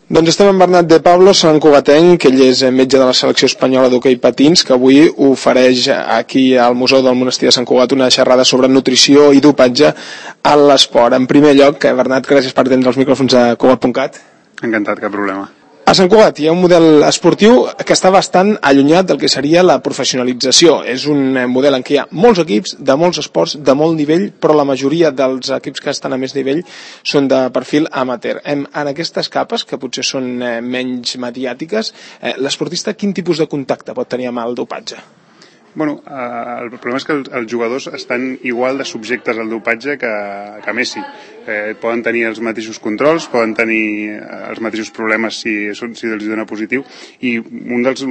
Doncs estem amb Bernat de Pablo, Sant Cugatenc, que ell és metge de la selecció espanyola d'hoquei patins, que avui ofereix aquí al Museu del Monestir de Sant Cugat una xerrada sobre nutrició i dopatge a l'esport. En primer lloc, Bernat, gràcies per atendre els micròfons de Cugat.cat. Encantat, cap problema. A Sant Cugat hi ha un model esportiu que està bastant allunyat del que seria la professionalització. És un model en què hi ha molts equips de molts esports de molt nivell, però la majoria dels equips que estan a més nivell són de perfil amateur. En aquestes capes, que potser són menys mediàtiques, l'esportista quin tipus de contacte pot tenir amb el dopatge? Bueno, el problema és que els jugadors estan igual de subjectes al dopatge que Messi. Poden tenir els mateixos controls, poden tenir els mateixos problemes si els dona positiu, i un dels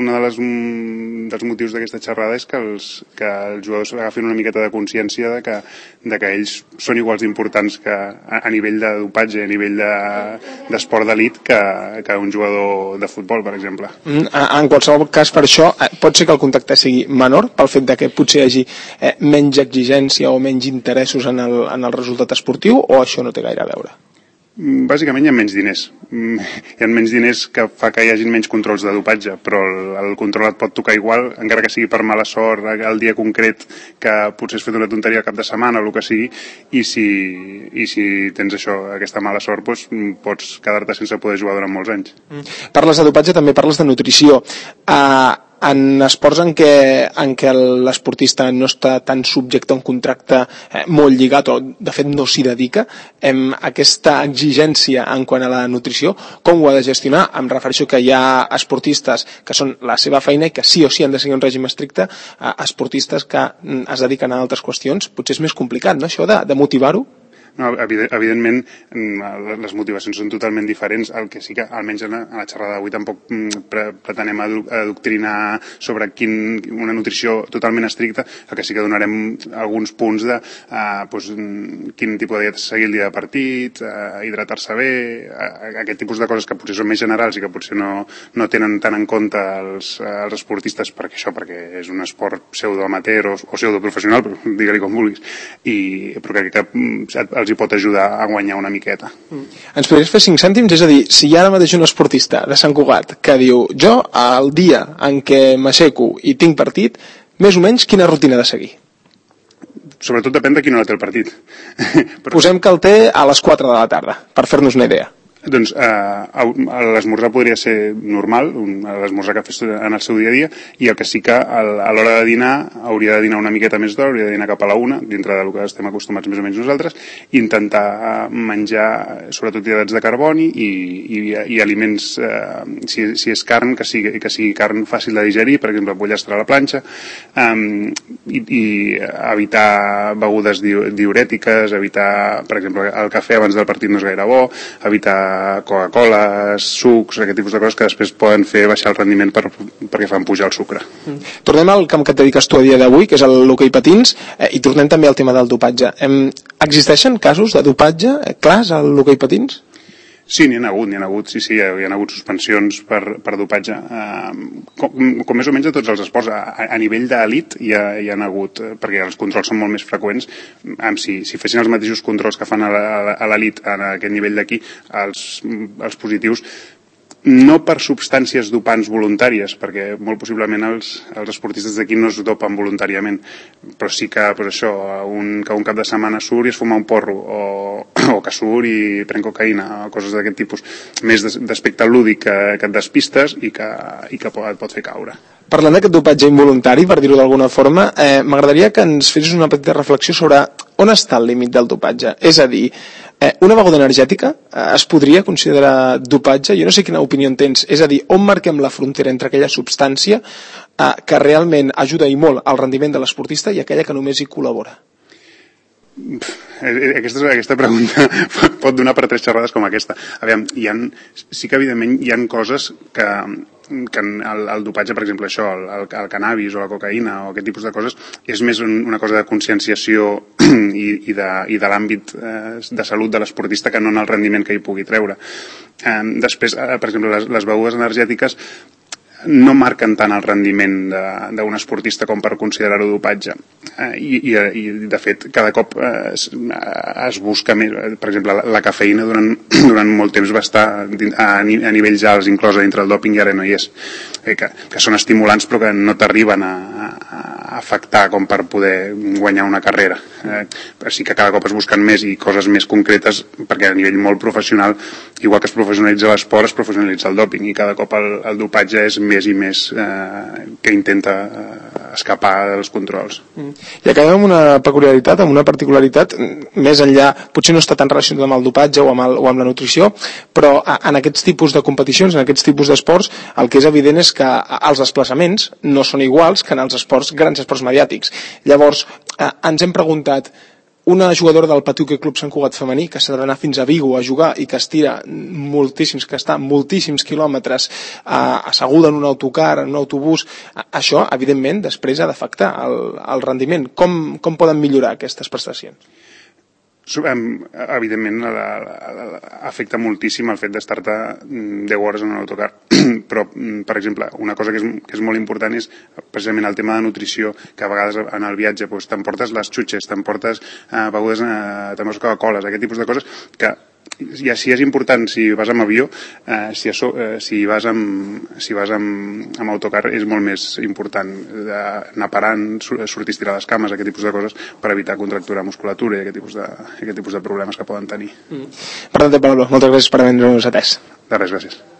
motius d'aquesta xerrada és que els jugadors agafin una miqueta de consciència de que ells són iguals d'importants que a nivell de dopatge, a nivell d'esport d'elit, que un jugador de futbol, per exemple. En qualsevol cas, per això, pot ser que el contacte sigui menor, pel fet que potser hi hagi menys exigència o menys interessos en el resultat esportiu, o això no té gaire a veure? Bàsicament hi ha menys diners. Hi ha menys diners que fa que hi hagin menys controls de dopatge, però el control et pot tocar igual, encara que sigui per mala sort, el dia concret que potser has fet una tonteria al cap de setmana o el que sigui, i si tens aquesta mala sort, doncs pots quedar-te sense poder jugar durant molts anys. Parles de dopatge, també parles de nutrició. En esports en què l'esportista no està tan subjecte a un contracte molt lligat, o de fet no s'hi dedica, aquesta exigència en quant a la nutrició, com ho ha de gestionar? Em refereixo que hi ha esportistes que són la seva feina i que sí o sí han de seguir un règim estricte, esportistes que es dediquen a altres qüestions. Potser és més complicat, no, això de motivar-ho? No, evidentment les motivacions són totalment diferents. El que sí que, almenys a la xerrada d'avui, tampoc pretenem adoctrinar sobre una nutrició totalment estricta. El que sí que donarem alguns punts de quin tipus de dieta seguir el dia de partit, hidratar-se bé, aquest tipus de coses que potser són més generals i que potser no tenen tant en compte els esportistes, perquè és un esport pseudoamateur o pseudoprofessional, digue-li com vulguis, però crec que els hi pot ajudar a guanyar una miqueta. Ens podries fer 5 cèntims? És a dir, si hi ha ara mateix un esportista de Sant Cugat que diu, jo el dia en què m'aixeco i tinc partit, més o menys quina rutina ha de seguir? Sobretot depèn de quina hora té el partit. Posem que el té a les 4 de la tarda, per fer-nos una idea. Doncs l'esmorzar podria ser normal, l'esmorzar que fes en el seu dia a dia, i el que sí que a l'hora de dinar hauria de dinar una miqueta més d'hora, hauria de dinar cap a la 1, dintre del que estem acostumats més o menys nosaltres, intentar menjar sobretot hidrats de carboni i aliments, si és carn, que sigui carn fàcil de digerir, per exemple pollastre a la planxa, i evitar begudes diurètiques, evitar, per exemple, el cafè abans del partit no és gaire bo, evitar Coca-Cola, sucs, aquest tipus de coses que després poden fer baixar el rendiment perquè fan pujar el sucre. Tornem al camp que et dediques tu a dia d'avui, que és l'hoquei patins, i tornem també al tema del dopatge. Existeixen casos de dopatge clars a l'hoquei patins? Sí, n'hi ha hagut, sí, hi ha hagut suspensions per dopatge, com més o menys a tots els esports. A nivell d'elit hi ha hagut, perquè els controls són molt més freqüents. Si fessin els mateixos controls que fan a l'elit en aquest nivell d'aquí, els positius, no per substàncies dopants voluntàries, perquè molt possiblement els esportistes d'aquí no es dopen voluntàriament, però sí que que un cap de setmana surt i es fuma un porro, o que surt i pren cocaïna, o coses d'aquest tipus, més d'aspecte lúdic que et despistes i que et pot fer caure. Parlant d'aquest dopatge involuntari, per dir-ho d'alguna forma, m'agradaria que ens fessis una petita reflexió sobre on està el límit del dopatge. És a dir, una beguda energètica es podria considerar dopatge? Jo no sé quina opinió en tens. És a dir, on marquem la frontera entre aquella substància que realment ajuda i molt al rendiment de l'esportista i aquella que només hi col·labora? Aquesta pregunta pot donar per 3 xerrades com aquesta. Aviam, sí que evidentment hi ha coses que el dopatge, per exemple, el cannabis o la cocaïna o aquest tipus de coses, és més una cosa de conscienciació i de l'àmbit de salut de l'esportista que no en el rendiment que hi pugui treure. Després, per exemple, les begudes energètiques, no marquen tant el rendiment d'un esportista com per considerar-ho dopatge. I de fet cada cop es busca més, per exemple la cafeïna durant molt temps va estar a nivells alts inclosa dintre del dòping i ara no hi és, que són estimulants però que no t'arriben a afectar com per poder guanyar una carrera. Sí que cada cop es busquen més i coses més concretes perquè a nivell molt professional, igual que es professionalitza l'esport, es professionalitza el dòping i cada cop el dopatge és més i més que intenta escapar dels controls. I acabem amb una peculiaritat, amb una particularitat més enllà, potser no està tan relacionat amb el dopatge o amb la nutrició, però en aquests tipus de competicions, en aquests tipus d'esports, el que és evident és que els desplaçaments no són iguals que en els grans esports mediàtics. Llavors, ens hem preguntat, una jugadora del Patuque Club Sant Cugat femení que s'ha d'anar fins a Vigo a jugar i que estira moltíssims, que està moltíssims quilòmetres asseguda en un autocar, en un autobús, això evidentment després ha d'afectar el rendiment. Com poden millorar aquestes prestacions? Evidentment afecta moltíssim el fet d'estar-te 10 hores en un autocar, però per exemple una cosa que és molt important és precisament el tema de nutrició, que a vegades en el viatge t'emportes les xutxes, t'emportes begudes, t'emportes Coca-Coles, aquest tipus de coses que ja si és important si vas amb avió, si vas amb autocar és molt més important anar parant, sortir a estirar les cames, aquest tipus de coses per evitar contracturar musculatura i aquest tipus de problemes que poden tenir. Per tant, Pablo, moltes gràcies per haver-nos atès. De res, gràcies.